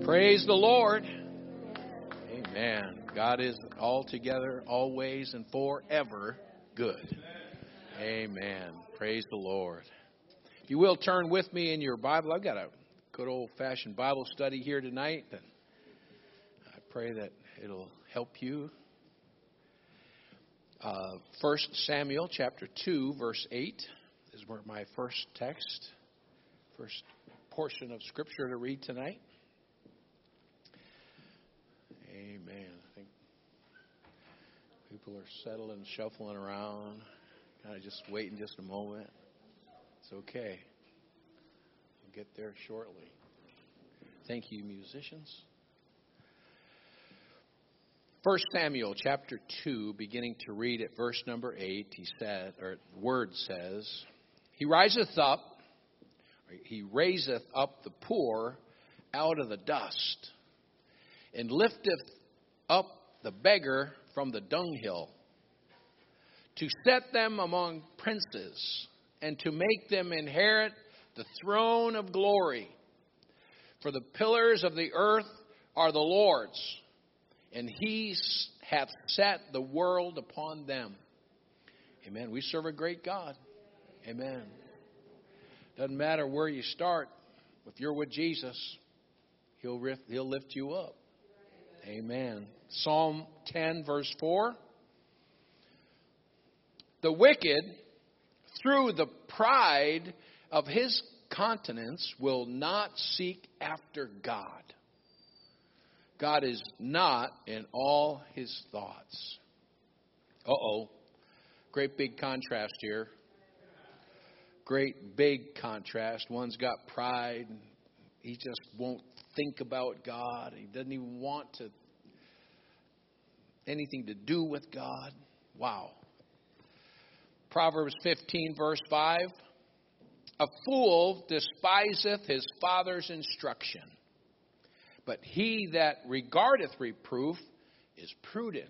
Praise the Lord. Amen. God is altogether, always, and forever good. Amen. Praise the Lord. If you will, turn with me in your Bible. I've got a good old-fashioned Bible study here tonight, and I pray that it'll help you. 1 Samuel chapter 2, verse 8 is where my first portion of Scripture to read tonight. Amen. I think people are settling, shuffling around. Kind of just waiting just a moment. It's okay. We'll get there shortly. Thank you, musicians. 1 Samuel chapter 2, beginning to read at verse number 8, the word says, He raiseth up the poor out of the dust, and lifteth up the beggar from the dunghill, to set them among princes, and to make them inherit the throne of glory. For the pillars of the earth are the Lord's, and He hath set the world upon them. Amen. We serve a great God. Amen. Doesn't matter where you start. If you're with Jesus, He'll lift you up. Amen. Psalm 10, verse 4. The wicked, through the pride of his countenance, will not seek after God. God is not in all his thoughts. Great big contrast here. Great big contrast. One's got pride. He just won't think about God. He doesn't even want anything to do with God. Wow. Proverbs 15, verse 5. A fool despiseth his father's instruction, but he that regardeth reproof is prudent.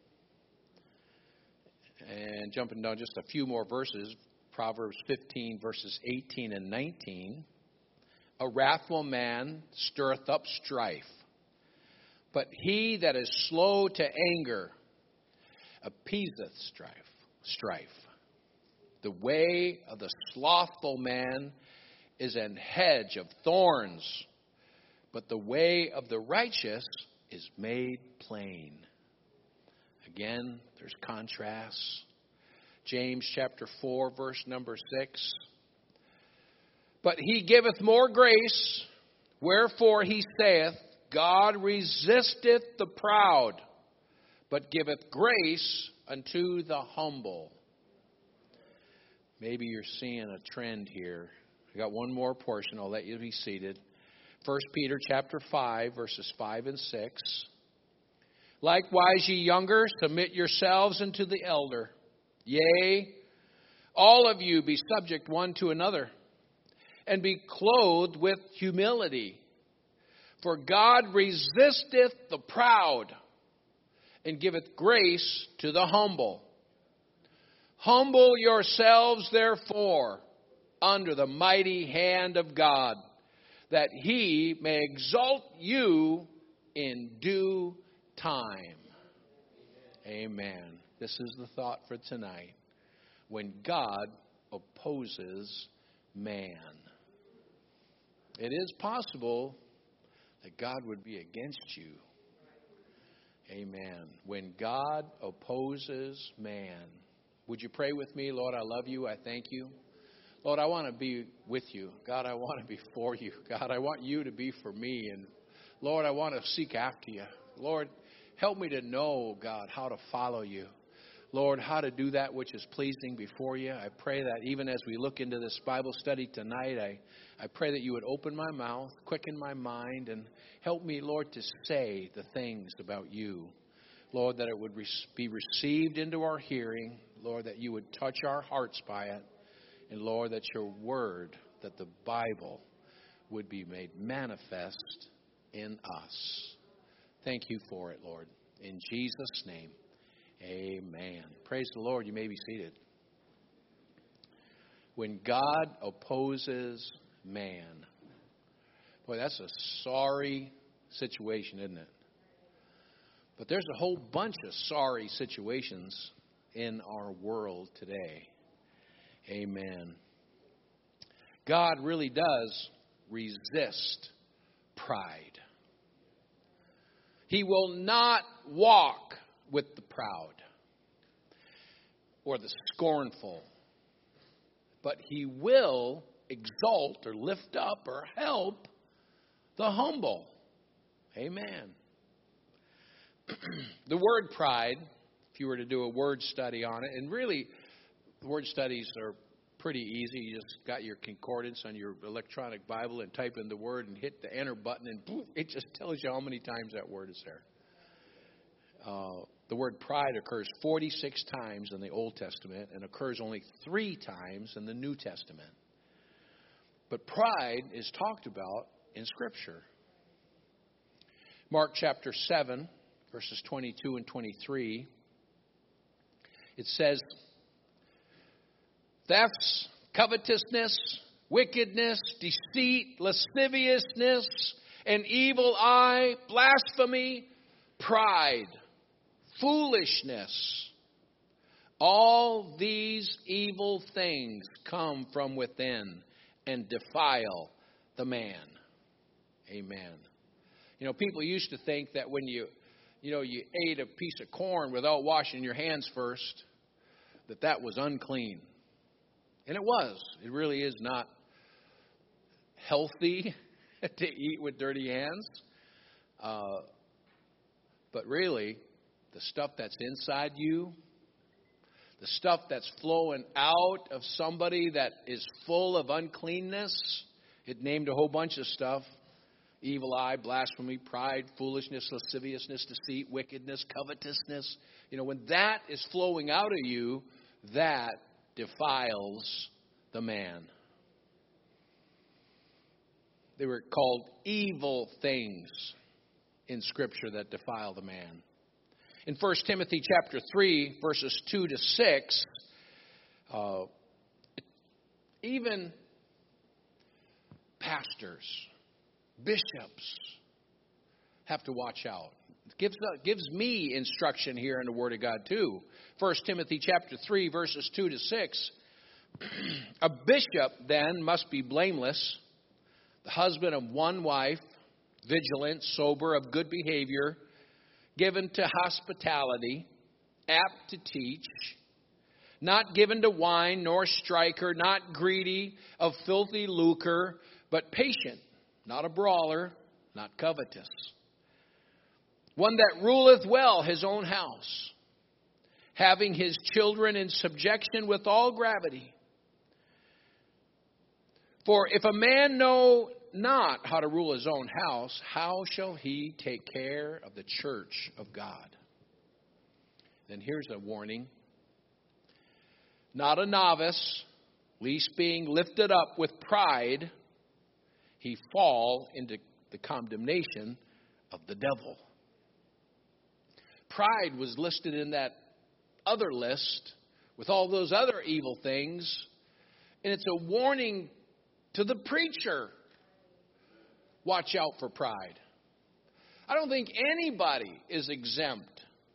And jumping down just a few more verses, Proverbs 15, verses 18 and 19. A wrathful man stirreth up strife, but he that is slow to anger appeaseth strife. The way of the slothful man is an hedge of thorns, but the way of the righteous is made plain. Again, there's contrasts. James chapter 4, verse number 6. But he giveth more grace, wherefore he saith, God resisteth the proud, but giveth grace unto the humble. Maybe you're seeing a trend here. I got one more portion. I'll let you be seated. 1 Peter chapter 5, verses 5 and 6. Likewise, ye younger, submit yourselves unto the elder. Yea, all of you be subject one to another, and be clothed with humility. For God resisteth the proud, and giveth grace to the humble. Humble yourselves, therefore, under the mighty hand of God, that He may exalt you in due time. Amen. This is the thought for tonight. When God opposes man. It is possible that God would be against you. Amen. When God opposes man. Would you pray with me? Lord, I love you. I thank you. Lord, I want to be with you. God, I want to be for you. God, I want you to be for me. And Lord, I want to seek after you. Lord, help me to know, God, how to follow you. Lord, how to do that which is pleasing before you. I pray that even as we look into this Bible study tonight, I pray that you would open my mouth, quicken my mind, and help me, Lord, to say the things about you. Lord, that it would be received into our hearing. Lord, that you would touch our hearts by it. And Lord, that your word, that the Bible would be made manifest in us. Thank you for it, Lord. In Jesus' name, amen. Praise the Lord. You may be seated. When God opposes man. Boy, that's a sorry situation, isn't it? But there's a whole bunch of sorry situations in our world today. Amen. God really does resist pride. He will not walk with the proud or the scornful, but he will exalt or lift up or help the humble. Amen. The word pride, if you were to do a word study on it, and really the word studies are pretty easy. You just got your concordance on your electronic Bible and type in the word and hit the enter button, and poof, it just tells you how many times that word is there. The word pride occurs 46 times in the Old Testament and occurs only 3 times in the New Testament. But pride is talked about in Scripture. Mark chapter 7, verses 22 and 23, it says, thefts, covetousness, wickedness, deceit, lasciviousness, an evil eye, blasphemy, pride, foolishness. All these evil things come from within and defile the man. Amen. You know, people used to think that when you ate a piece of corn without washing your hands first, that was unclean. And it was. It really is not healthy to eat with dirty hands. But really, the stuff that's inside you, the stuff that's flowing out of somebody that is full of uncleanness, it named a whole bunch of stuff. Evil eye, blasphemy, pride, foolishness, lasciviousness, deceit, wickedness, covetousness. You know, when that is flowing out of you, that defiles the man. They were called evil things in Scripture that defile the man. In 1 Timothy chapter 3, verses 2 to 6, even pastors, bishops have to watch out. It gives me instruction here in the Word of God too. 1 Timothy chapter 3, verses 2 to 6. A bishop then must be blameless, the husband of one wife, vigilant, sober, of good behavior, given to hospitality, apt to teach, not given to wine, nor striker, not greedy of filthy lucre, but patient, not a brawler, not covetous. One that ruleth well his own house, having his children in subjection with all gravity. For if a man know not how to rule his own house, how shall he take care of the church of God? Then here's a warning. Not a novice, lest being lifted up with pride, he fall into the condemnation of the devil. Pride was listed in that other list with all those other evil things. And it's a warning to the preacher. Watch out for pride. I don't think anybody is exempt.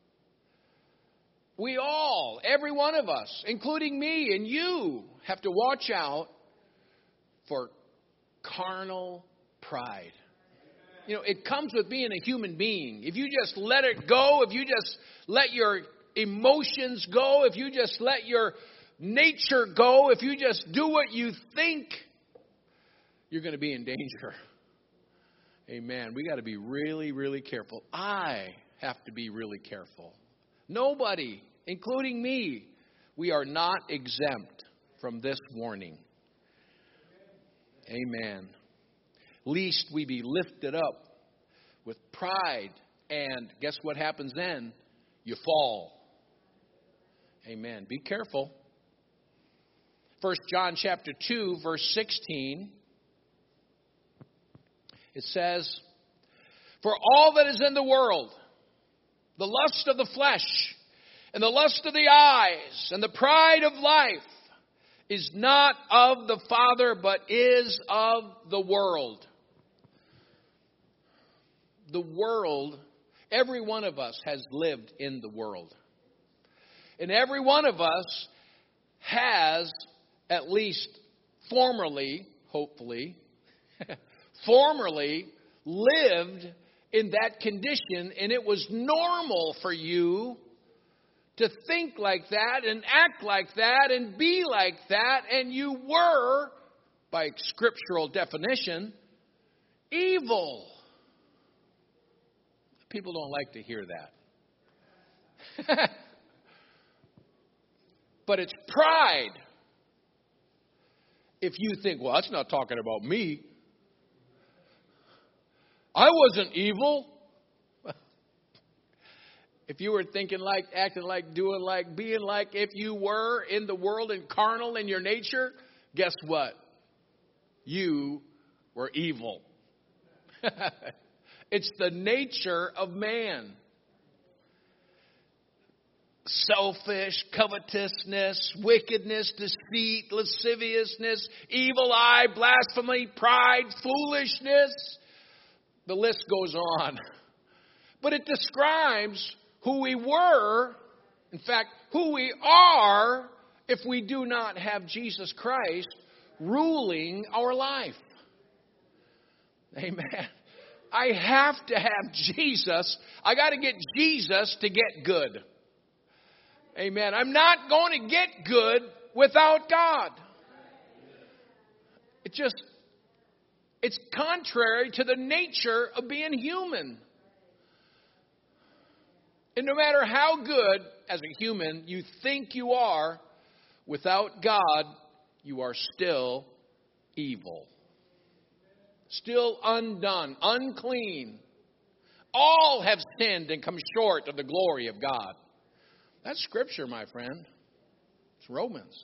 We all, every one of us, including me and you, have to watch out for carnal pride. You know, it comes with being a human being. If you just let it go, if you just let your emotions go, if you just let your nature go, if you just do what you think, you're going to be in danger. Amen. We got to be really, really careful. I have to be really careful. Nobody, including me, we are not exempt from this warning. Amen. Lest we be lifted up with pride, and guess what happens then? You fall. Amen. Be careful. 1 John chapter 2, verse 16. It says, for all that is in the world, the lust of the flesh, and the lust of the eyes, and the pride of life, is not of the Father, but is of the world. the world, every one of us has lived in the world. And every one of us has, at least formerly, hopefully, formerly lived in that condition, and it was normal for you to think like that and act like that and be like that, and you were, by scriptural definition, evil. People don't like to hear that. But it's pride. If you think, well, that's not talking about me. I wasn't evil. If you were thinking like, acting like, doing like, being like, if you were in the world and carnal in your nature, guess what? You were evil. It's the nature of man. Selfish, covetousness, wickedness, deceit, lasciviousness, evil eye, blasphemy, pride, foolishness. The list goes on. But it describes who we were, in fact, who we are if we do not have Jesus Christ ruling our life. Amen. I have to have Jesus. I got to get Jesus to get good. Amen. I'm not going to get good without God. It's contrary to the nature of being human. And no matter how good as a human you think you are, without God, you are still evil. Still undone, unclean. All have sinned and come short of the glory of God. That's Scripture, my friend. It's Romans.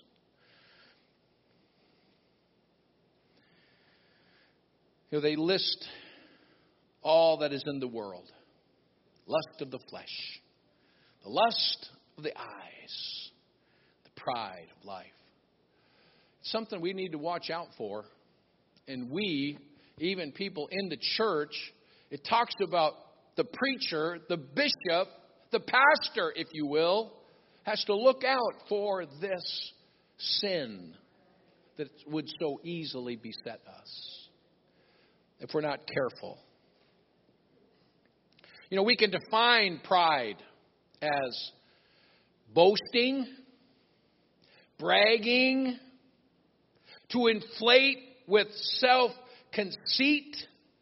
You know, they list all that is in the world. Lust of the flesh, the lust of the eyes, the pride of life. It's something we need to watch out for. And we, even people in the church, it talks about the preacher, the bishop, the pastor, if you will, has to look out for this sin that would so easily beset us if we're not careful. You know, we can define pride as boasting, bragging, to inflate with self-conceit,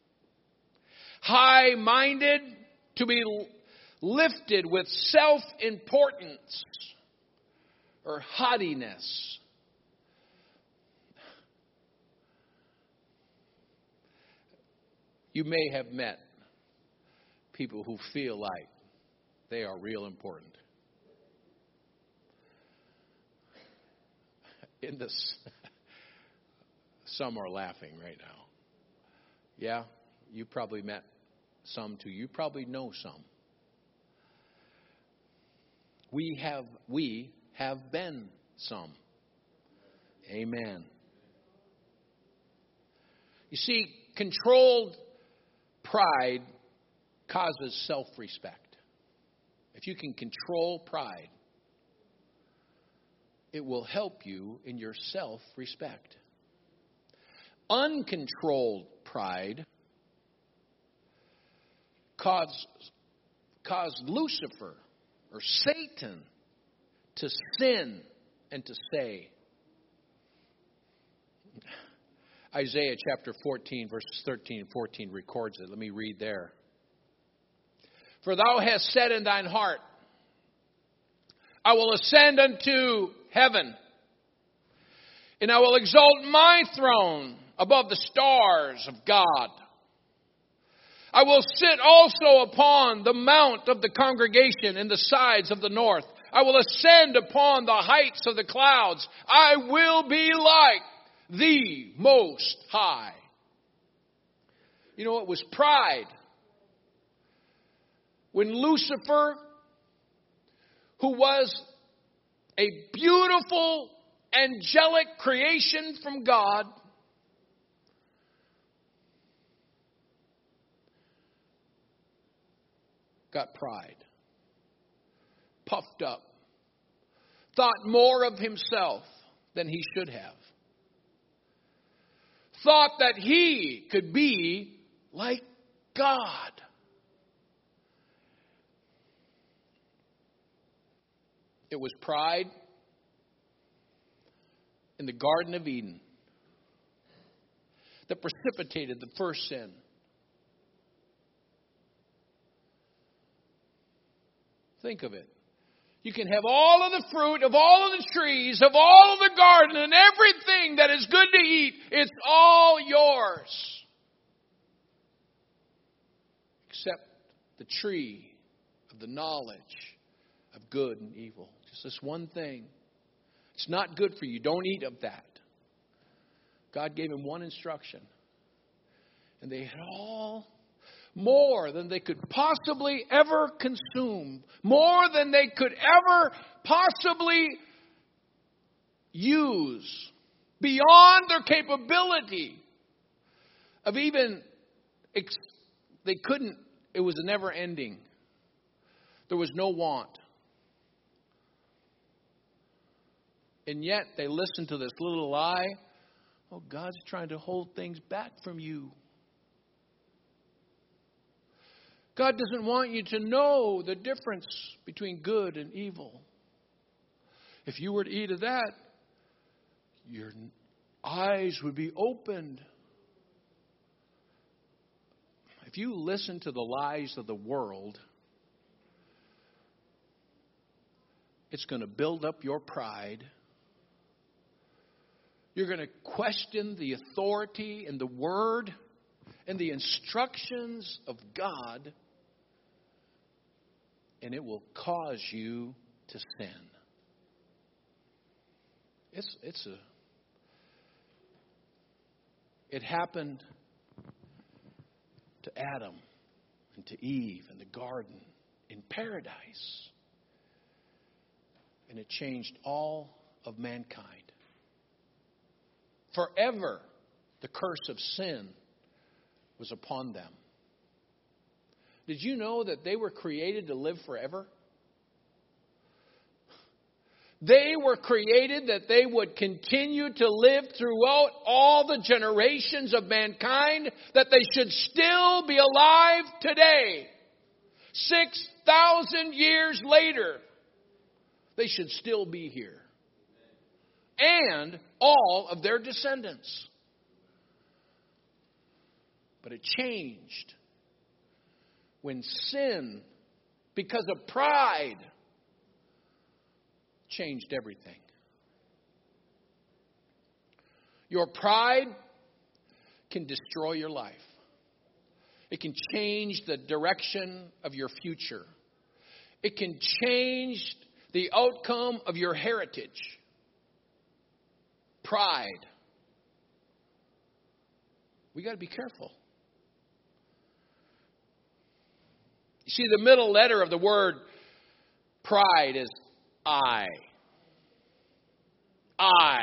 high-minded, to be lifted with self-importance or haughtiness. You may have met people who feel like they are real important. In this, some are laughing right now. Yeah, you probably met some too. You probably know some. We have been some. Amen. You see, controlled pride causes self-respect. If you can control pride, it will help you in your self-respect. Uncontrolled pride caused Lucifer or Satan to sin and to say. Isaiah chapter 14, verses 13 and 14 records it. Let me read there. For thou hast said in thine heart, I will ascend unto heaven, and I will exalt my throne above the stars of God. I will sit also upon the mount of the congregation in the sides of the north. I will ascend upon the heights of the clouds. I will be like the Most High. You know, it was pride. When Lucifer, who was a beautiful angelic creation from God, got pride. Puffed up. Thought more of himself than he should have. Thought that he could be like God. It was pride in the Garden of Eden that precipitated the first sin. Think of it. You can have all of the fruit of all of the trees, of all of the garden, and everything that is good to eat. It's all yours. Except the tree of the knowledge of good and evil. Just this one thing. It's not good for you. Don't eat of that. God gave him one instruction. And they had all more than they could possibly ever consume. More than they could ever possibly use. Beyond their capability of even, they couldn't, it was a never ending. There was no want. And yet they listened to this little lie. Oh, God's trying to hold things back from you. God doesn't want you to know the difference between good and evil. If you were to eat of that, your eyes would be opened. If you listen to the lies of the world, it's going to build up your pride. You're going to question the authority and the word and the instructions of God. And it will cause you to sin. It happened to Adam and to Eve in the garden in paradise. And it changed all of mankind. Forever, the curse of sin was upon them. Did you know that they were created to live forever? They were created that they would continue to live throughout all the generations of mankind, that they should still be alive today. 6,000 years later, they should still be here. And all of their descendants. But it changed when sin, because of pride, changed everything. Your pride can destroy your life. It can change the direction of your future. It can change the outcome of your heritage. Pride. We got to be careful. You see, the middle letter of the word pride is I. I.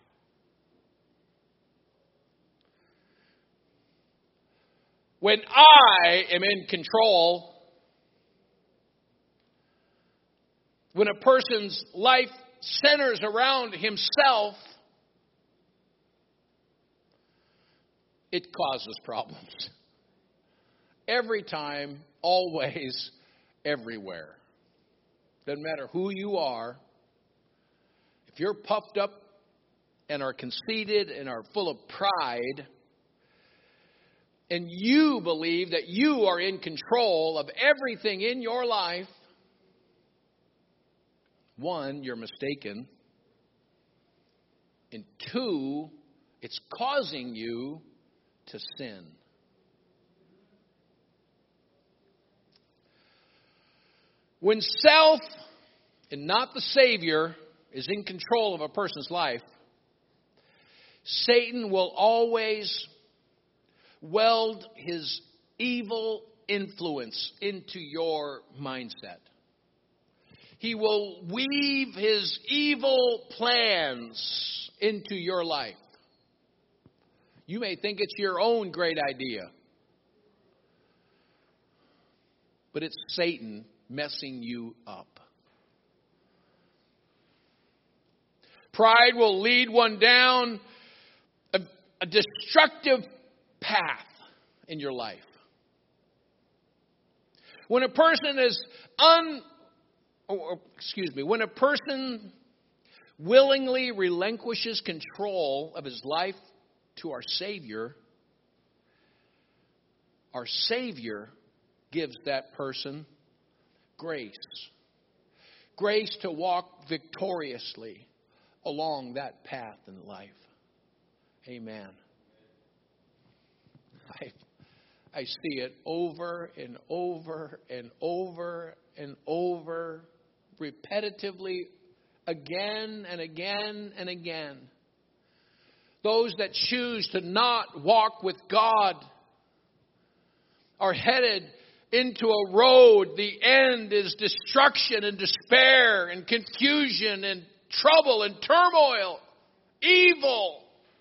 When I am in control, when a person's life centers around himself, it causes problems. Every time, always, everywhere. Doesn't matter who you are. If you're puffed up and are conceited and are full of pride, and you believe that you are in control of everything in your life, one, you're mistaken. And two, it's causing you to sin. When self and not the Savior is in control of a person's life, Satan will always weld his evil influence into your mindset. He will weave his evil plans into your life. You may think it's your own great idea. but it's Satan messing you up. Pride will lead one down a destructive path in your life. When a person when a person willingly relinquishes control of his life to our Savior gives that person grace. Grace to walk victoriously along that path in life. Amen. I see it over and over and over and over, repetitively, again and again and again. Those that choose to not walk with God are headed into a road. The end is destruction and despair and confusion and trouble and turmoil, evil.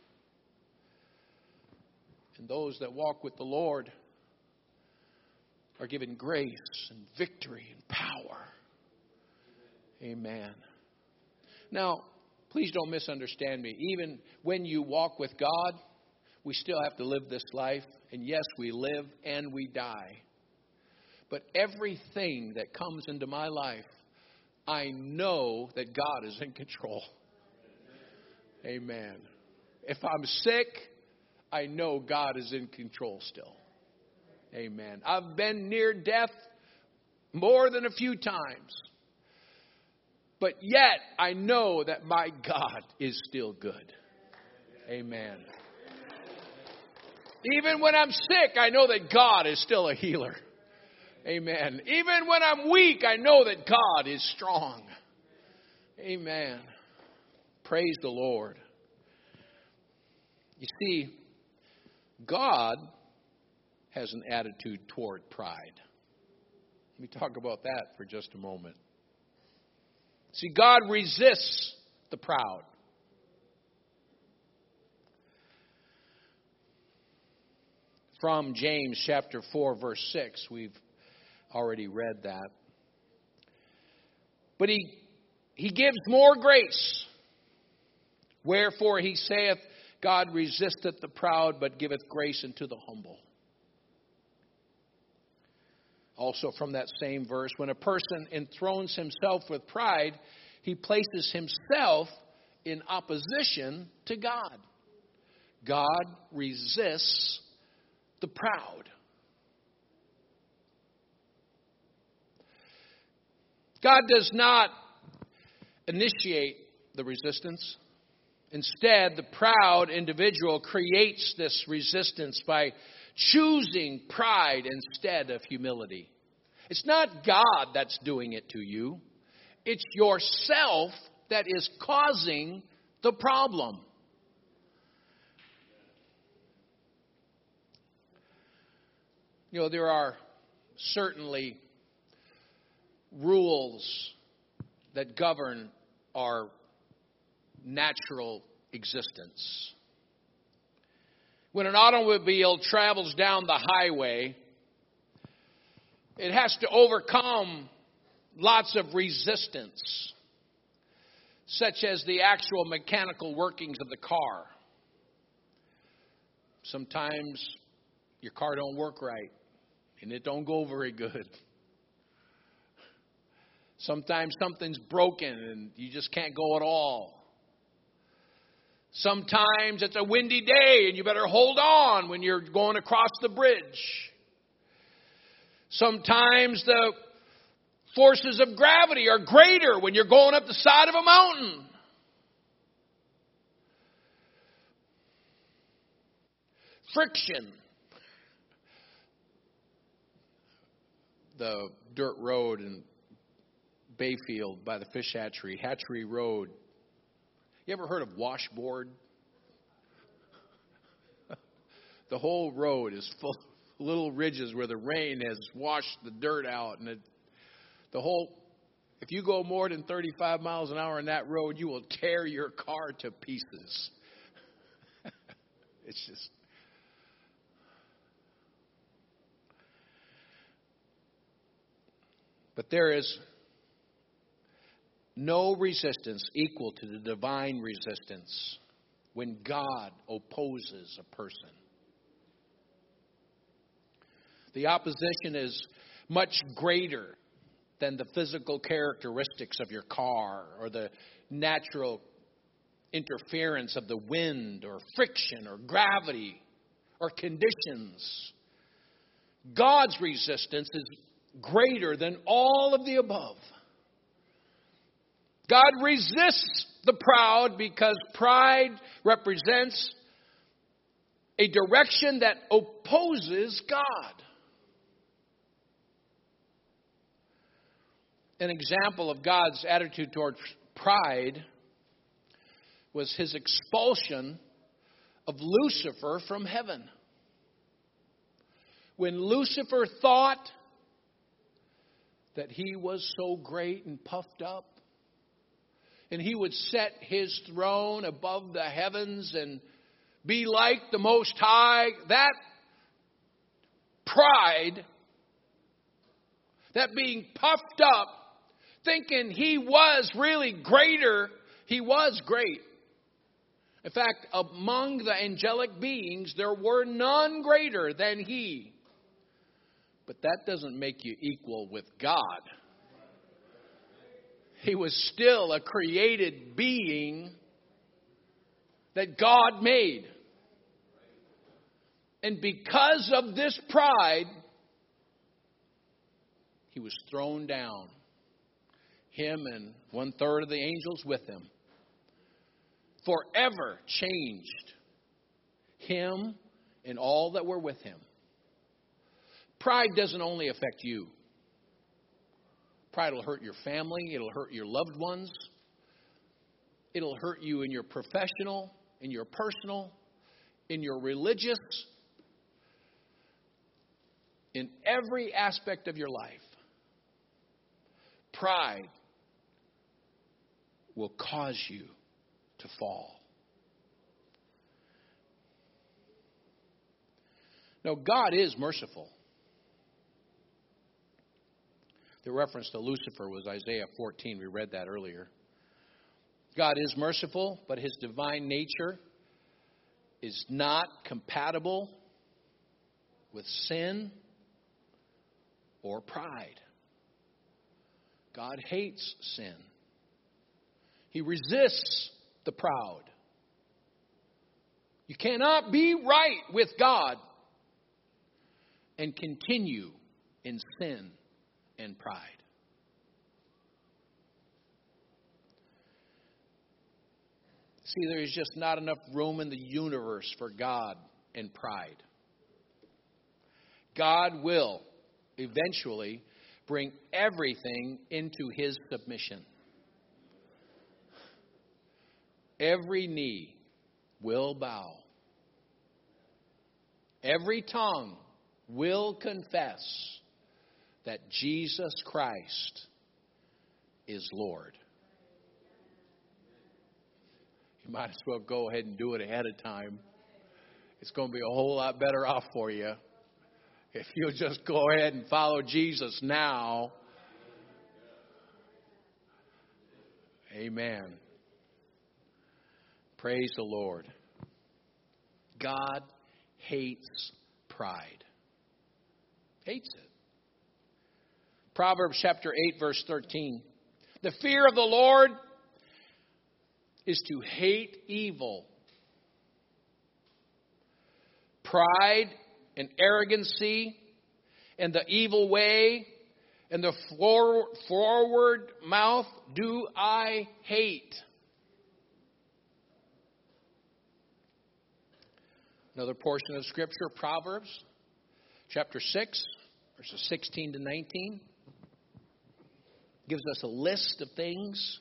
And those that walk with the Lord are given grace and victory and power. Amen. Now, please don't misunderstand me. Even when you walk with God, we still have to live this life. And yes, we live and we die. But everything that comes into my life, I know that God is in control. Amen. If I'm sick, I know God is in control still. Amen. I've been near death more than a few times. But yet, I know that my God is still good. Amen. Even when I'm sick, I know that God is still a healer. Amen. Even when I'm weak, I know that God is strong. Amen. Praise the Lord. You see, God has an attitude toward pride. Let me talk about that for just a moment. See, God resists the proud. From James chapter 4, verse 6, we've already read that. But he gives more grace. Wherefore he saith, God resisteth the proud, but giveth grace unto the humble. Also from that same verse, when a person enthrones himself with pride, he places himself in opposition to God. God resists the proud. God does not initiate the resistance. Instead, the proud individual creates this resistance by choosing pride instead of humility. It's not God that's doing it to you. It's yourself that is causing the problem. You know, there are certainly rules that govern our natural existence. When an automobile travels down the highway, it has to overcome lots of resistance, such as the actual mechanical workings of the car. Sometimes your car don't work right, and it don't go very good. Sometimes something's broken, and you just can't go at all. Sometimes it's a windy day and you better hold on when you're going across the bridge. Sometimes the forces of gravity are greater when you're going up the side of a mountain. Friction. The dirt road in Bayfield by the fish hatchery, Hatchery Road. You ever heard of washboard? The whole road is full of little ridges where the rain has washed the dirt out. And if you go more than 35 miles an hour on that road, you will tear your car to pieces. It's just... But there is no resistance equal to the divine resistance when God opposes a person. The opposition is much greater than the physical characteristics of your car or the natural interference of the wind or friction or gravity or conditions. God's resistance is greater than all of the above. God resists the proud because pride represents a direction that opposes God. An example of God's attitude toward pride was his expulsion of Lucifer from heaven. When Lucifer thought that he was so great and puffed up, and he would set his throne above the heavens and be like the Most High, that pride, that being puffed up, thinking he was really greater, he was great. In fact, among the angelic beings, there were none greater than he. But that doesn't make you equal with God. He was still a created being that God made. And because of this pride, he was thrown down. Him and 1/3 of the angels with him. Forever changed. Him and all that were with him. Pride doesn't only affect you. Pride will hurt your family. It'll hurt your loved ones. It'll hurt you in your professional, in your personal, in your religious, in every aspect of your life. Pride will cause you to fall. Now, God is merciful. The reference to Lucifer was Isaiah 14. We read that earlier. God is merciful, but his divine nature is not compatible with sin or pride. God hates sin. He resists the proud. You cannot be right with God and continue in sin and pride. See, there is just not enough room in the universe for God and pride. God will eventually bring everything into his submission. Every knee will bow. Every tongue will confess that Jesus Christ is Lord. You might as well go ahead and do it ahead of time. It's going to be a whole lot better off for you if you'll just go ahead and follow Jesus now. Amen. Praise the Lord. God hates pride. Hates it. Proverbs chapter 8, verse 13. The fear of the Lord is to hate evil. Pride and arrogancy and the evil way and the forward mouth do I hate. Another portion of Scripture, Proverbs chapter 6, verses 16 to 19. Gives us a list of things.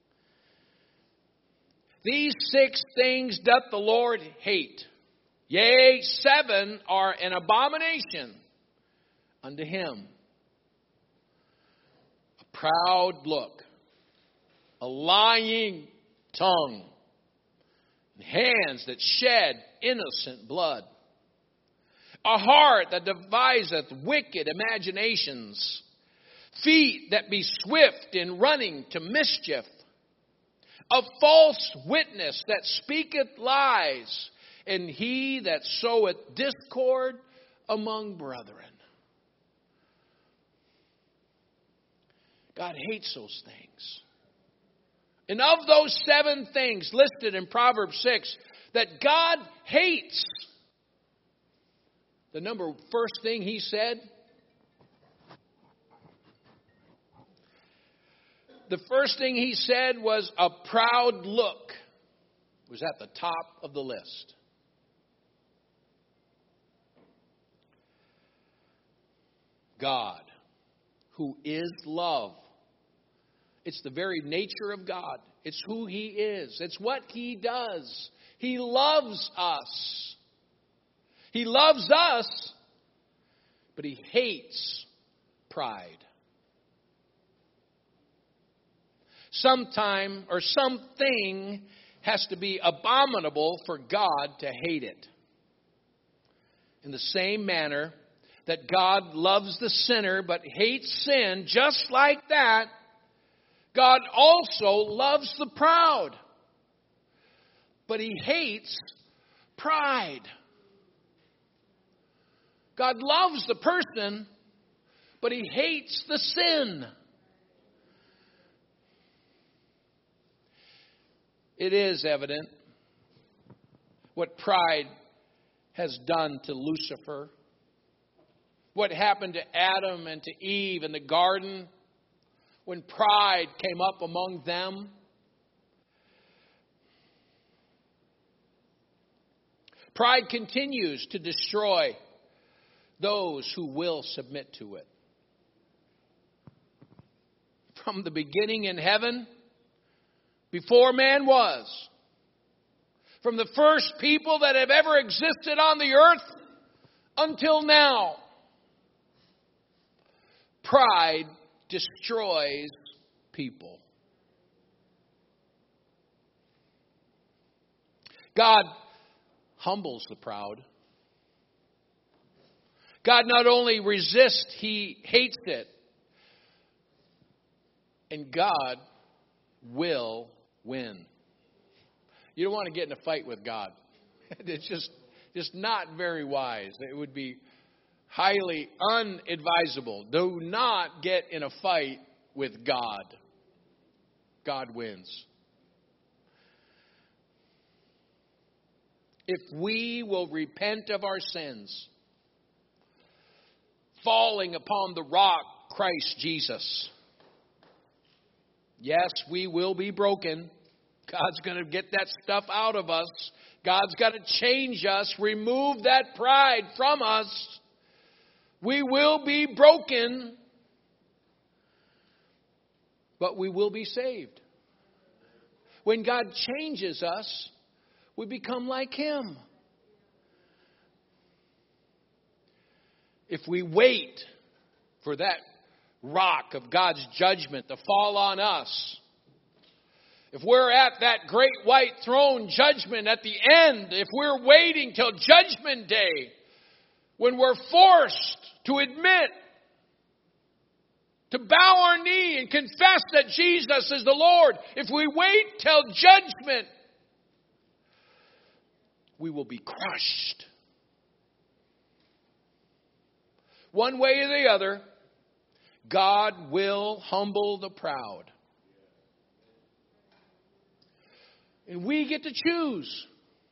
These 6 things doth the Lord hate. Yea, 7 are an abomination unto him. A proud look, a lying tongue, and hands that shed innocent blood, a heart that deviseth wicked imaginations, feet that be swift in running to mischief, a false witness that speaketh lies, and he that soweth discord among brethren. God hates those things. And of those 7 things listed in Proverbs 6 that God hates, the first thing he said, was a proud look. It was at the top of the list. God, who is love. It's the very nature of God. It's who He is. It's what He does. He loves us. He loves us, but He hates pride. Sometime or something has to be abominable for God to hate it. In the same manner that God loves the sinner but hates sin, just like that, God also loves the proud, but He hates pride. God loves the person, but He hates the sin. It is evident what pride has done to Lucifer, what happened to Adam and to Eve in the garden when pride came up among them. Pride continues to destroy those who will submit to it. From the beginning in heaven, before man was, from the first people that have ever existed on the earth until now, pride destroys people. God humbles the proud. God not only resists, He hates it. And God will win. You don't want to get in a fight with God. It's just not very wise. It would be highly unadvisable. Do not get in a fight with God. God wins. If we will repent of our sins, falling upon the rock, Christ Jesus, yes, we will be broken. God's going to get that stuff out of us. God's got to change us, remove that pride from us. We will be broken, but we will be saved. When God changes us, we become like Him. If we wait for that rock of God's judgment to fall on us, if we're at that great white throne judgment at the end, if we're waiting till Judgment Day, when we're forced to admit, to bow our knee and confess that Jesus is the Lord, if we wait till judgment, we will be crushed. One way or the other, God will humble the proud. And we get to choose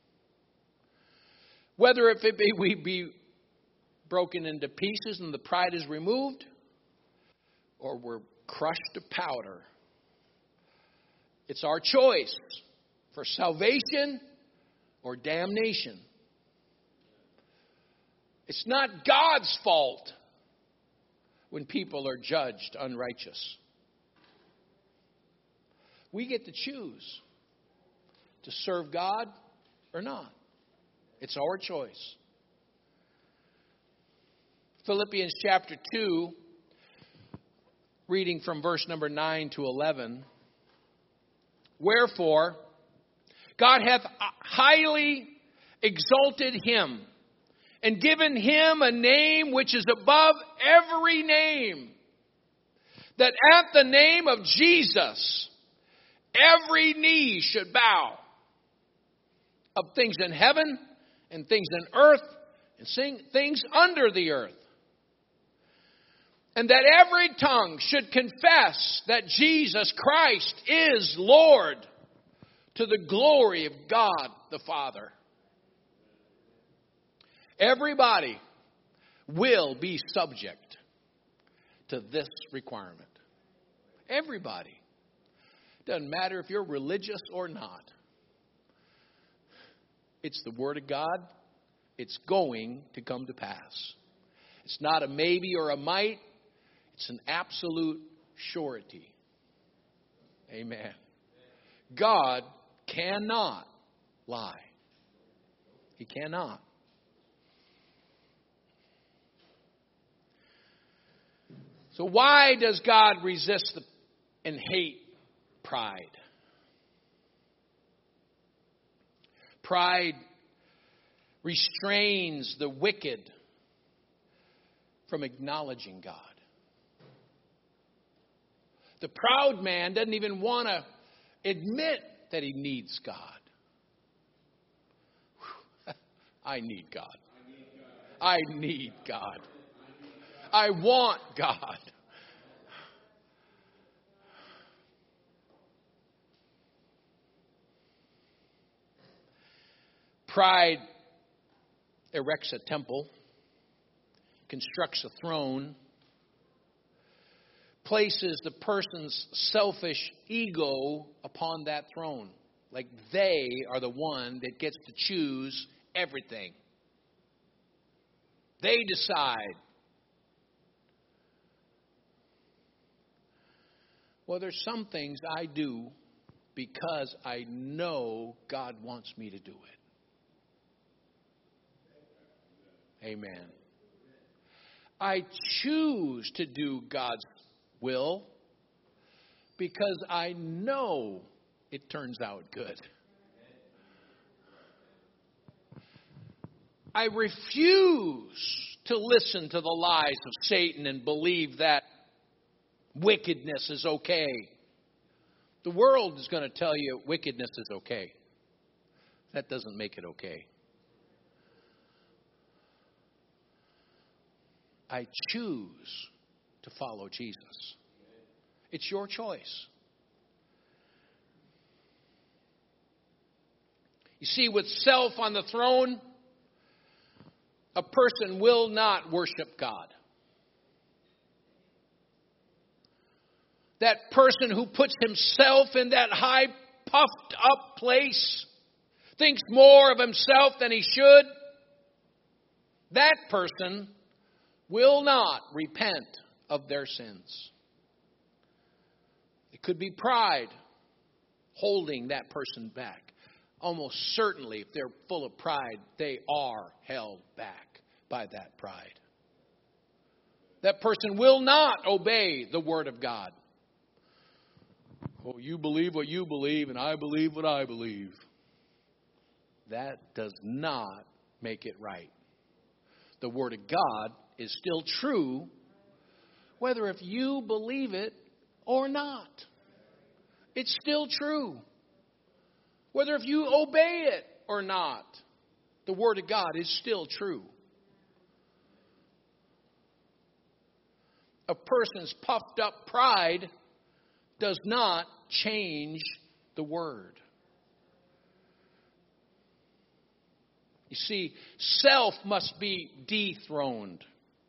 whether if it be, we be broken into pieces and the pride is removed, or we're crushed to powder. It's our choice for salvation or damnation. It's not God's fault when people are judged unrighteous. We get to choose to serve God or not. It's our choice. Philippians chapter 2, reading from verse number 9 to 11. Wherefore, God hath highly exalted Him, and given Him a name which is above every name, that at the name of Jesus, every knee should bow, of things in heaven and things in earth and things under the earth. And that every tongue should confess that Jesus Christ is Lord, to the glory of God the Father. Everybody will be subject to this requirement. Everybody. Doesn't matter if you're religious or not. It's the Word of God. It's going to come to pass. It's not a maybe or a might. It's an absolute surety. Amen. God cannot lie. He cannot. So why does God resist and hate pride? Pride restrains the wicked from acknowledging God. The proud man doesn't even want to admit that he needs God. I need God. I need God. I want God. Pride erects a temple, constructs a throne, places the person's selfish ego upon that throne. Like they are the one that gets to choose everything. They decide. Well, there's some things I do because I know God wants me to do it. Amen. I choose to do God's will because I know it turns out good. I refuse to listen to the lies of Satan and believe that wickedness is okay. The world is going to tell you wickedness is okay. That doesn't make it okay. I choose to follow Jesus. It's your choice. You see, with self on the throne, a person will not worship God. That person who puts himself in that high, puffed up place, thinks more of himself than he should, that person will not repent of their sins. It could be pride holding that person back. Almost certainly, if they're full of pride, they are held back by that pride. That person will not obey the Word of God. Oh, you believe what you believe, and I believe what I believe. That does not make it right. The Word of God is still true, whether if you believe it or not. It's still true. Whether if you obey it or not, the Word of God is still true. A person's puffed up pride does not change the Word. You see, self must be dethroned.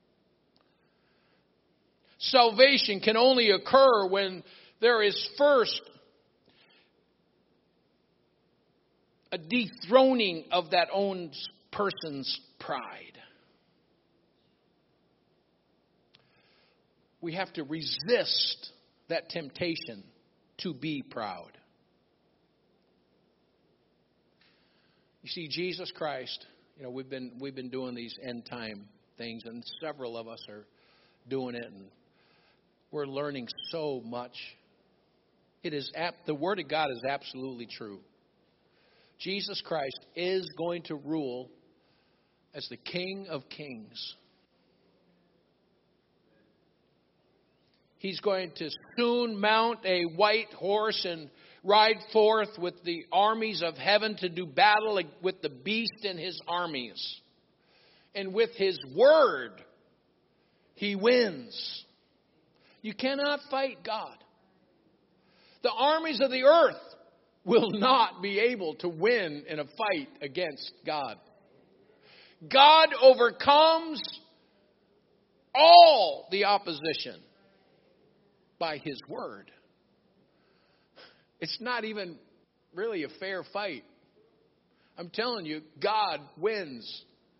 Salvation can only occur when there is first a dethroning of that own person's pride. We have to resist that temptation to be proud. You see, Jesus Christ, we've been doing these end time things, and several of us are doing it, and we're learning so much. The Word of God is absolutely true. Jesus Christ is going to rule as the King of Kings. He's going to soon mount a white horse and ride forth with the armies of heaven to do battle with the beast and his armies. And with his word, he wins. You cannot fight God. The armies of the earth will not be able to win in a fight against God. God overcomes all the opposition by his word. It's not even really a fair fight. I'm telling you, God wins.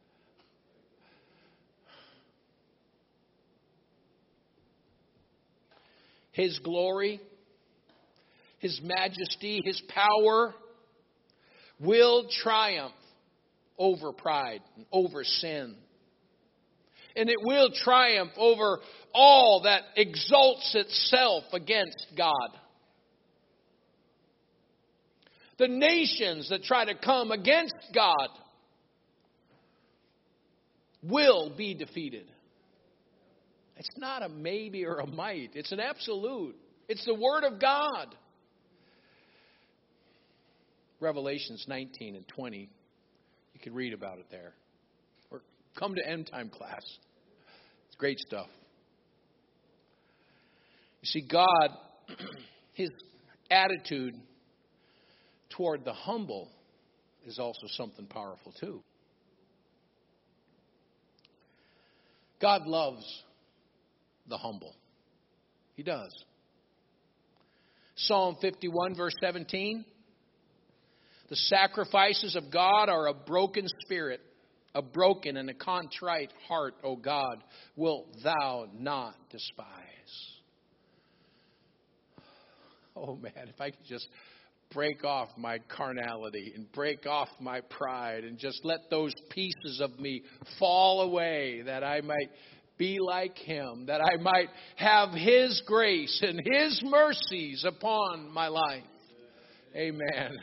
His glory, his majesty, his power will triumph over pride and over sin. And it will triumph over all that exalts itself against God. The nations that try to come against God will be defeated. It's not a maybe or a might. It's an absolute. It's the Word of God. Revelations 19 and 20. You can read about it there. Or come to End Time class. It's great stuff. You see, God, his attitude toward the humble is also something powerful too. God loves the humble. He does. Psalm 51 verse 17. The sacrifices of God are a broken spirit, a broken and a contrite heart, O God, wilt thou not despise. Oh man, if I could just break off my carnality and break off my pride and just let those pieces of me fall away, that I might be like him, that I might have his grace and his mercies upon my life. Amen.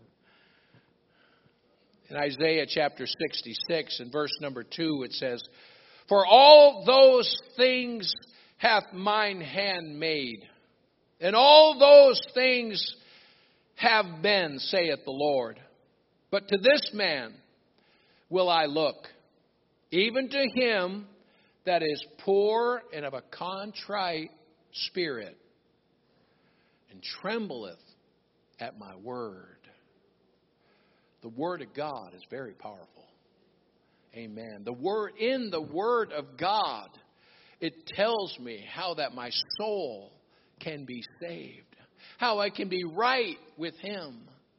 In Isaiah chapter 66 and verse number 2, it says, For all those things hath mine hand made, and all those things have been, saith the Lord. But to this man will I look, even to him that is poor and of a contrite spirit, and trembleth at my word. The Word of God is very powerful. Amen. In the Word of God, it tells me how that my soul can be saved, how I can be right with him.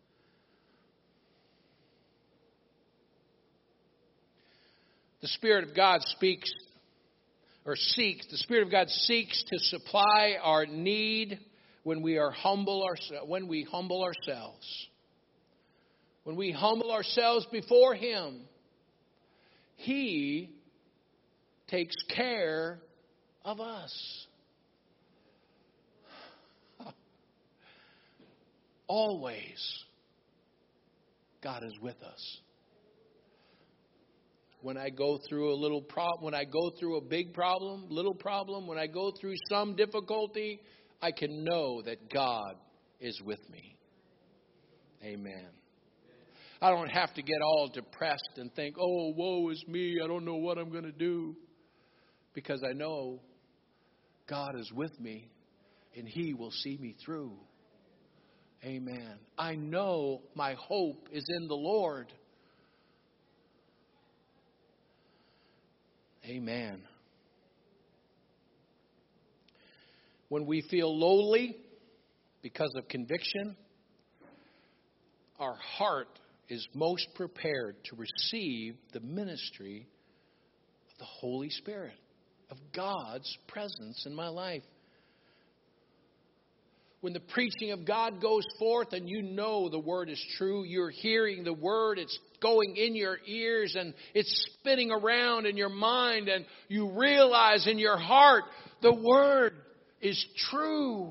The Spirit of God the Spirit of God seeks to supply our need when we humble ourselves. When we humble ourselves before him, he takes care of us. Always, God is with us. When I go through a little problem, when I go through a big problem, little problem, when I go through some difficulty, I can know that God is with me. Amen. I don't have to get all depressed and think, oh, woe is me, I don't know what I'm going to do. Because I know God is with me and he will see me through. Amen. I know my hope is in the Lord. Amen. When we feel lowly because of conviction, our heart is most prepared to receive the ministry of the Holy Spirit, of God's presence in my life. When the preaching of God goes forth and you know the word is true, you're hearing the word, it's going in your ears and it's spinning around in your mind, and you realize in your heart the word is true.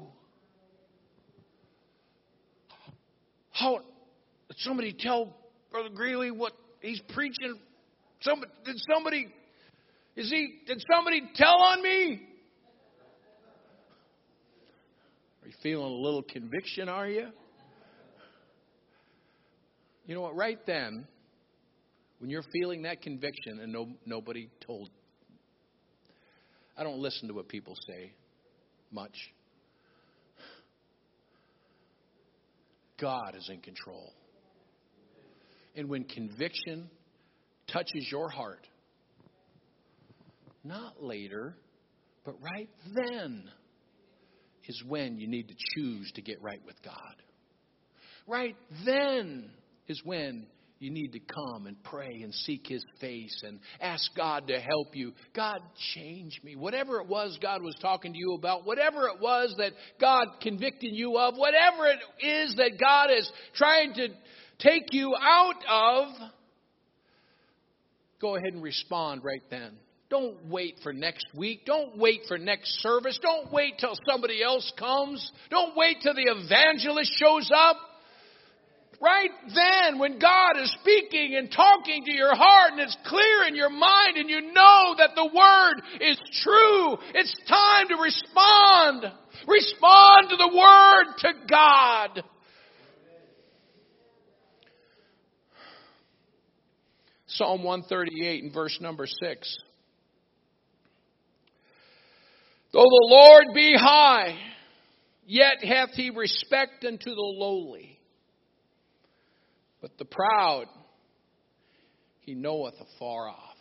How did somebody tell Brother Greeley what he's preaching? Did somebody tell on me? Are you feeling a little conviction, are you? You know what? Right then, when you're feeling that conviction and nobody told, I don't listen to what people say much. God is in control. And when conviction touches your heart, not later, but right then is when you need to choose to get right with God. Right then is when you need to come and pray and seek His face and ask God to help you. God, change me. Whatever it was God was talking to you about, whatever it was that God convicted you of, whatever it is that God is trying to take you out of, go ahead and respond right then. Don't wait for next week. Don't wait for next service. Don't wait till somebody else comes. Don't wait till the evangelist shows up. Right then, when God is speaking and talking to your heart and it's clear in your mind and you know that the Word is true, it's time to respond. Respond to the Word, to God. Psalm 138 and verse number 6. Though the Lord be high, yet hath He respect unto the lowly. But the proud He knoweth afar off.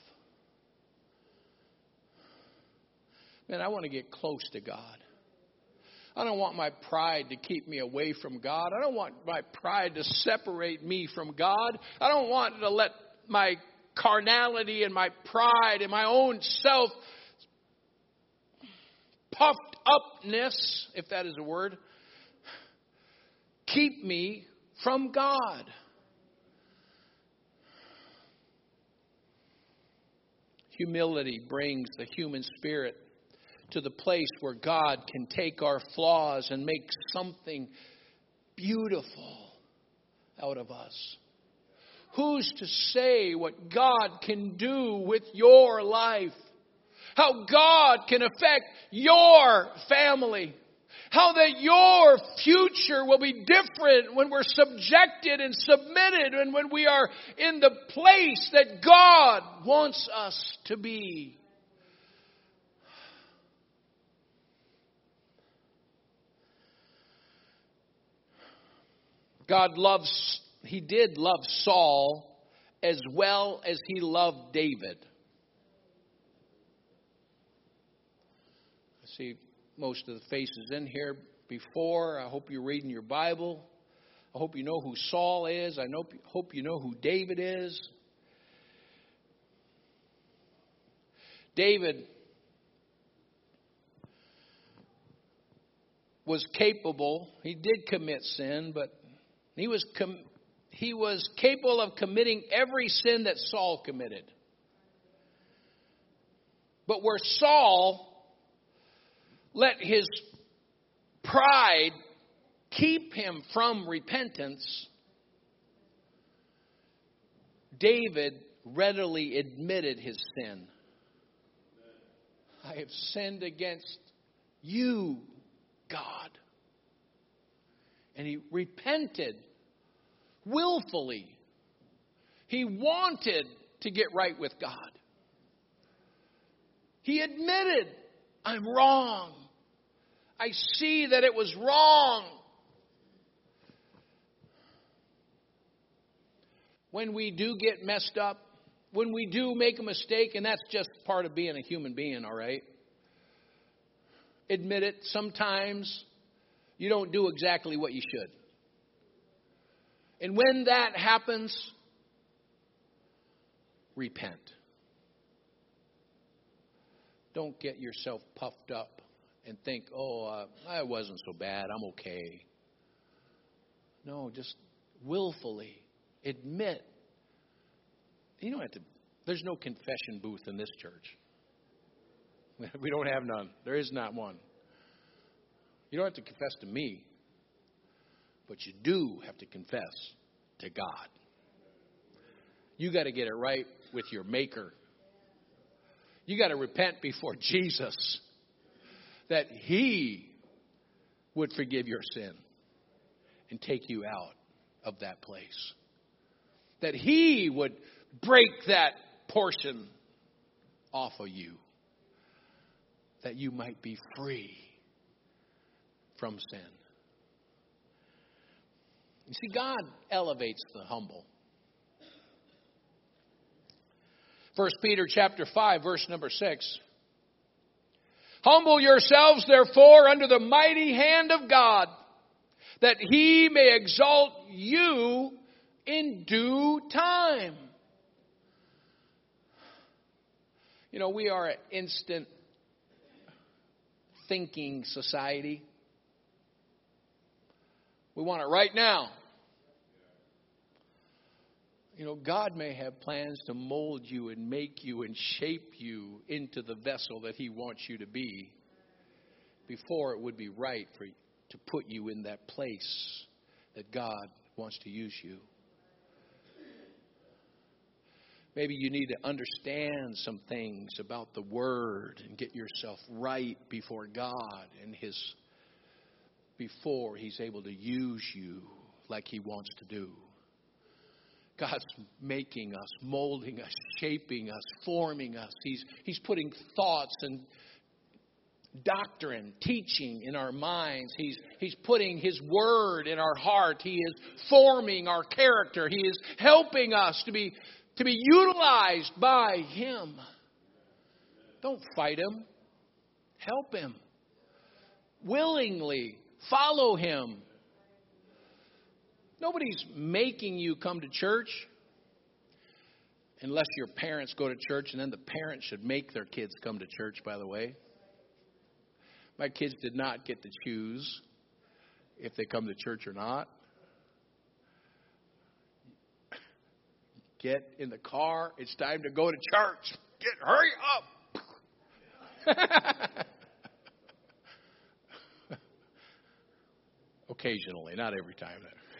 Man, I want to get close to God. I don't want my pride to keep me away from God. I don't want my pride to separate me from God. I don't want to let my carnality and my pride and my own self puffed upness, if that is a word, keep me from God. Humility brings the human spirit to the place where God can take our flaws and make something beautiful out of us. Who's to say what God can do with your life? How God can affect your family? How that your future will be different when we're subjected and submitted and when we are in the place that God wants us to be. He did love Saul as well as He loved David. I see most of the faces in here before. I hope you're reading your Bible. I hope you know who Saul is. I hope you know who David is. David was capable. He did commit sin, but he was capable of committing every sin that Saul committed. But where Saul let his pride keep him from repentance, David readily admitted his sin. I have sinned against you, God. And he repented willfully. He wanted to get right with God. He admitted, I'm wrong. I see that it was wrong. When we do get messed up, when we do make a mistake, and that's just part of being a human being, all right? Admit it. Sometimes you don't do exactly what you should. And when that happens, repent. Don't get yourself puffed up and think, I wasn't so bad. I'm okay. No, just willfully admit. You don't have to. There's no confession booth in this church. We don't have none. There is not one. You don't have to confess to me, but you do have to confess to God. You got to get it right with your Maker. You got to repent before Jesus that He would forgive your sin and take you out of that place. That He would break that portion off of you. That you might be free from sin. You see, God elevates the humble. 1 Peter chapter 5, verse number 6. Humble yourselves, therefore, under the mighty hand of God, that He may exalt you in due time. You know, we are an instant thinking society. We want it right now. You know, God may have plans to mold you and make you and shape you into the vessel that He wants you to be before it would be right for you to put you in that place that God wants to use you. Maybe you need to understand some things about the Word and get yourself right before God and before He's able to use you like He wants to do. God's making us, molding us, shaping us, forming us. He's putting thoughts and doctrine, teaching in our minds. He's putting His Word in our heart. He is forming our character. He is helping us to be utilized by Him. Don't fight Him. Help Him. Willingly follow Him. Nobody's making you come to church unless your parents go to church, and then the parents should make their kids come to church, by the way. My kids did not get to choose if they come to church or not. Get in the car. It's time to go to church. Hurry up. Occasionally, not every time.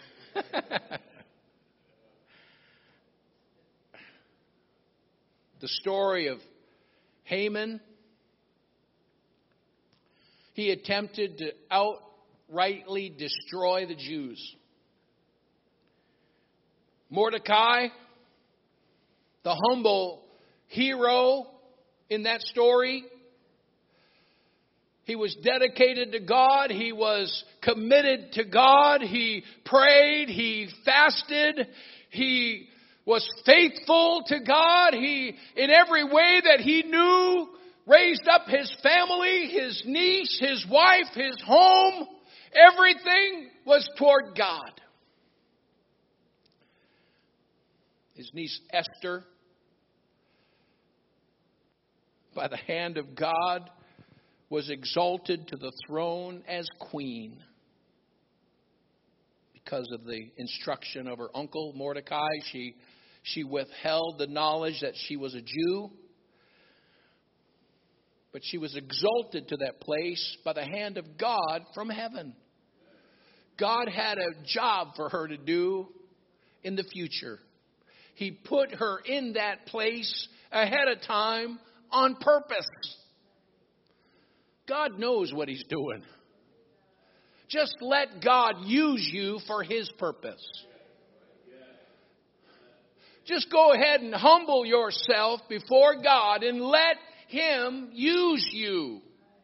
The story of Haman. He attempted to outrightly destroy the Jews. Mordecai, the humble hero in that story, he was dedicated to God. He was committed to God. He prayed. He fasted. He was faithful to God. He, in every way that he knew, raised up his family, his niece, his wife, his home. Everything was toward God. His niece Esther, by the hand of God, was exalted to the throne as queen because of the instruction of her uncle Mordecai. She withheld the knowledge that she was a Jew, but she was exalted to that place by the hand of God from heaven. God had a job for her to do in the future. He put her in that place ahead of time on purpose. God knows what He's doing. Just let God use you for His purpose. Just go ahead and humble yourself before God and let Him use you.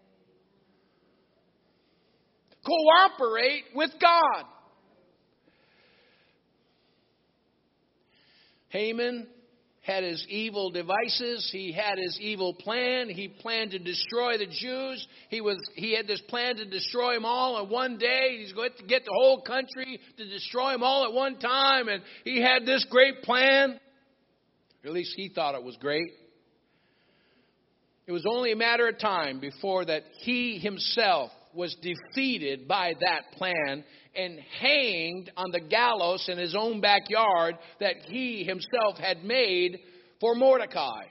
Cooperate with God. Haman had his evil devices. He had his evil plan. He planned to destroy the Jews. He had this plan to destroy them all in one day. He's going to get the whole country to destroy them all at one time. And he had this great plan. Or at least he thought it was great. It was only a matter of time before that he himself was defeated by that plan and hanged on the gallows in his own backyard that he himself had made for Mordecai.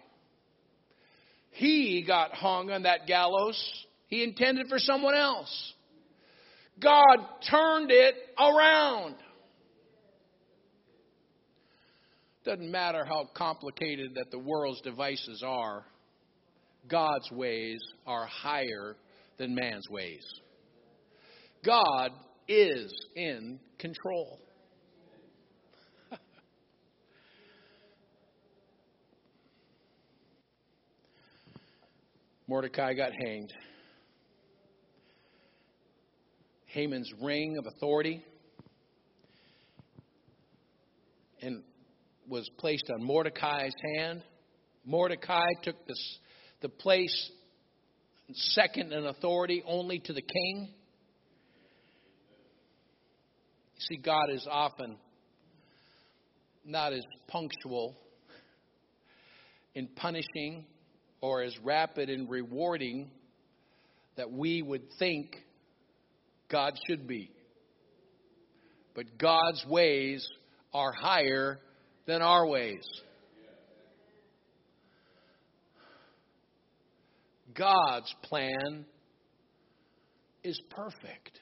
He got hung on that gallows. He intended for someone else. God turned it around. Doesn't matter how complicated that the world's devices are, God's ways are higher than man's ways. God is in control. Mordecai got hanged. Haman's ring of authority and was placed on Mordecai's hand. Mordecai took the place second in authority only to the king. You see, God is often not as punctual in punishing or as rapid in rewarding that we would think God should be. But God's ways are higher than our ways. God's plan is perfect,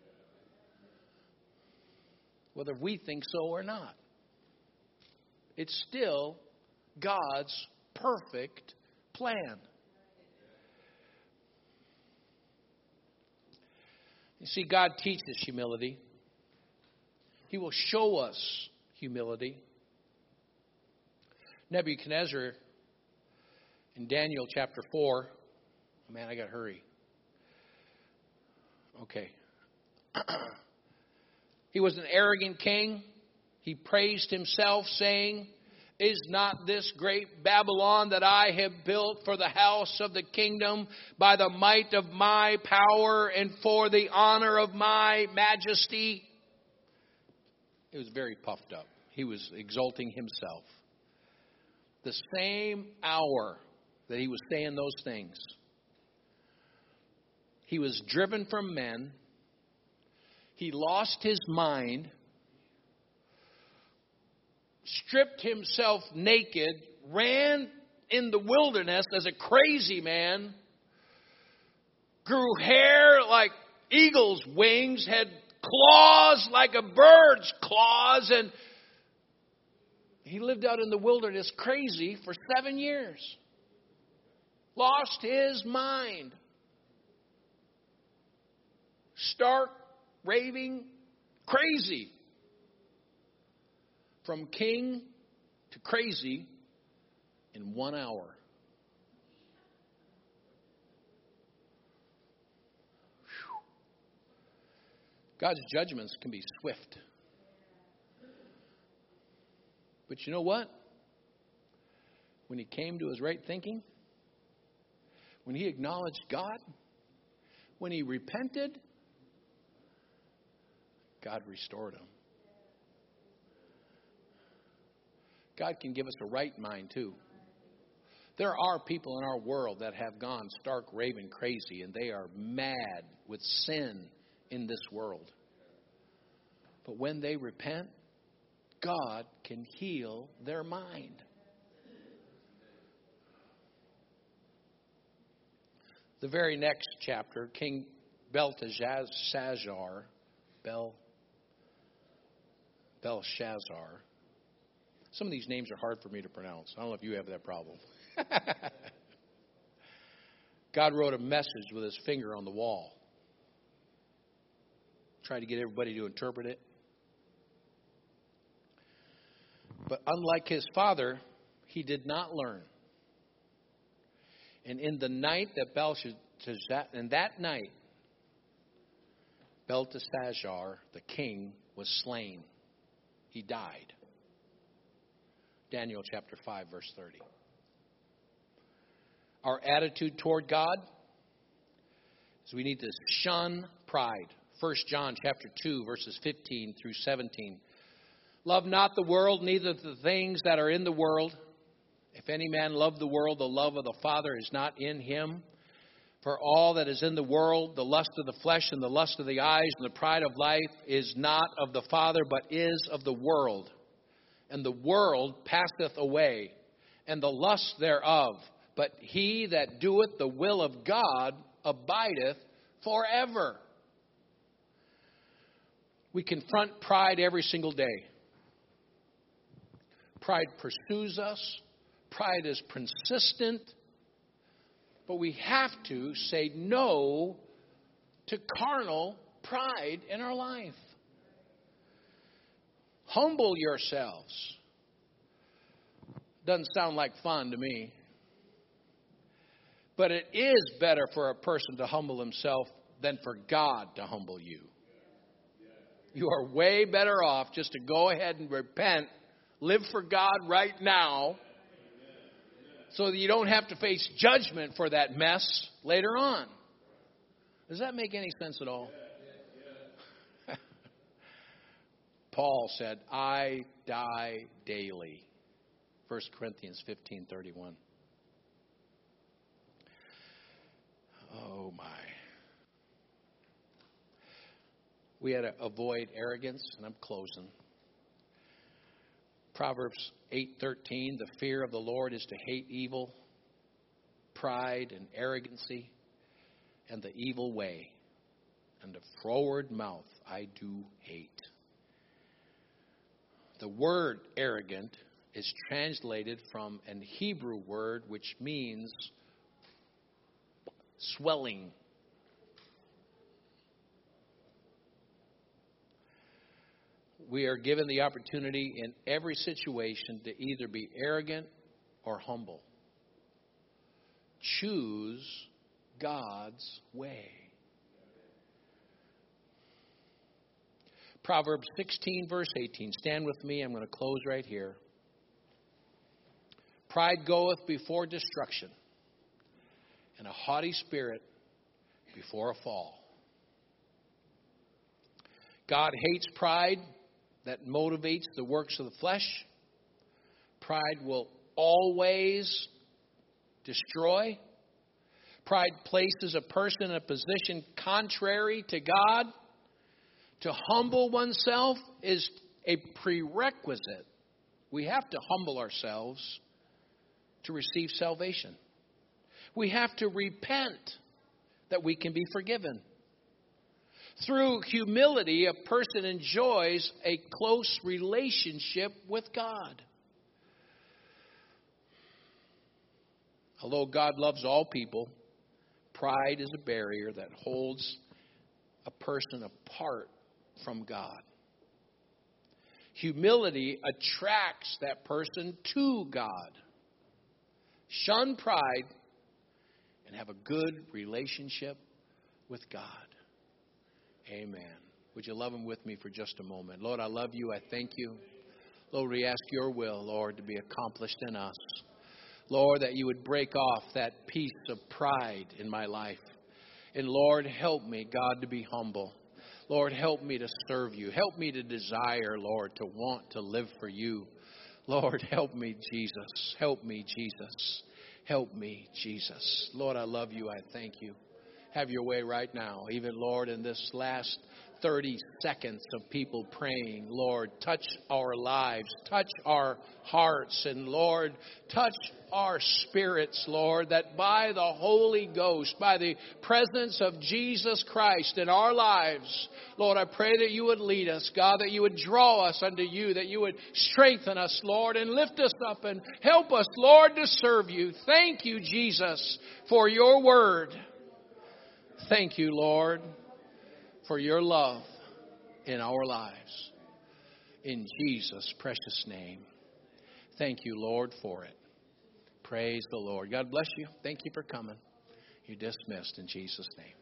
whether we think so or not. It's still God's perfect plan. You see, God teaches humility. He will show us humility. Nebuchadnezzar in Daniel chapter 4. Oh man, I got to hurry. Okay. He was an arrogant king. He praised himself, saying, "Is not this great Babylon that I have built for the house of the kingdom by the might of my power and for the honor of my majesty?" He was very puffed up. He was exalting himself. The same hour that he was saying those things, he was driven from men. He lost his mind, stripped himself naked, ran in the wilderness as a crazy man, grew hair like eagle's wings, had claws like a bird's claws, and he lived out in the wilderness crazy for 7 years. Lost his mind. Stark, raving, crazy. From king to crazy in 1 hour. Whew. God's judgments can be swift. But you know what? When he came to his right thinking, when he acknowledged God, when he repented, God restored him. God can give us a right mind too. There are people in our world that have gone stark, raving crazy, and they are mad with sin in this world. But when they repent, God can heal their mind. The very next chapter, King Belshazzar, some of these names are hard for me to pronounce. I don't know if you have that problem. God wrote a message with his finger on the wall. Tried to get everybody to interpret it. But unlike his father, he did not learn. And in the night that Belteshazzar, the king, was slain. He died. Daniel chapter 5, verse 30. Our attitude toward God is we need to shun pride. 1 John chapter 2, verses 15 through 17. Love not the world, neither the things that are in the world. If any man love the world, the love of the Father is not in him. For all that is in the world, the lust of the flesh and the lust of the eyes and the pride of life is not of the Father, but is of the world. And the world passeth away, and the lust thereof. But he that doeth the will of God abideth forever. We confront pride every single day. Pride pursues us. Pride is persistent. But we have to say no to carnal pride in our life. Humble yourselves. Doesn't sound like fun to me. But it is better for a person to humble himself than for God to humble you. You are way better off just to go ahead and repent, live for God right now, so that you don't have to face judgment for that mess later on. Does that make any sense at all? Paul said, I die daily. 1 Corinthians 15:31. Oh, my. We had to avoid arrogance, and I'm closing. Proverbs 8:13, the fear of the Lord is to hate evil, pride and arrogancy, and the evil way, and the froward mouth I do hate. The word arrogant is translated from an Hebrew word which means swelling. We are given the opportunity in every situation to either be arrogant or humble. Choose God's way. Proverbs 16, verse 18. Stand with me. I'm going to close right here. Pride goeth before destruction, and a haughty spirit before a fall. God hates pride that motivates the works of the flesh. Pride will always destroy. Pride places a person in a position contrary to God. To humble oneself is a prerequisite. We have to humble ourselves to receive salvation. We have to repent that we can be forgiven. Through humility, a person enjoys a close relationship with God. Although God loves all people, pride is a barrier that holds a person apart from God. Humility attracts that person to God. Shun pride and have a good relationship with God. Amen. Would you love Him with me for just a moment? Lord, I love you. I thank you. Lord, we ask your will, Lord, to be accomplished in us. Lord, that you would break off that piece of pride in my life. And Lord, help me, God, to be humble. Lord, help me to serve you. Help me to desire, Lord, to want to live for you. Lord, help me, Jesus. Help me, Jesus. Help me, Jesus. Lord, I love you. I thank you. Have your way right now. Even, Lord, in this last 30 seconds of people praying, Lord, touch our lives, touch our hearts, and Lord, touch our spirits, Lord, that by the Holy Ghost, by the presence of Jesus Christ in our lives, Lord, I pray that you would lead us, God, that you would draw us unto you, that you would strengthen us, Lord, and lift us up and help us, Lord, to serve you. Thank you, Jesus, for your word. Thank you, Lord, for your love in our lives. In Jesus' precious name. Thank you, Lord, for it. Praise the Lord. God bless you. Thank you for coming. You're dismissed in Jesus' name.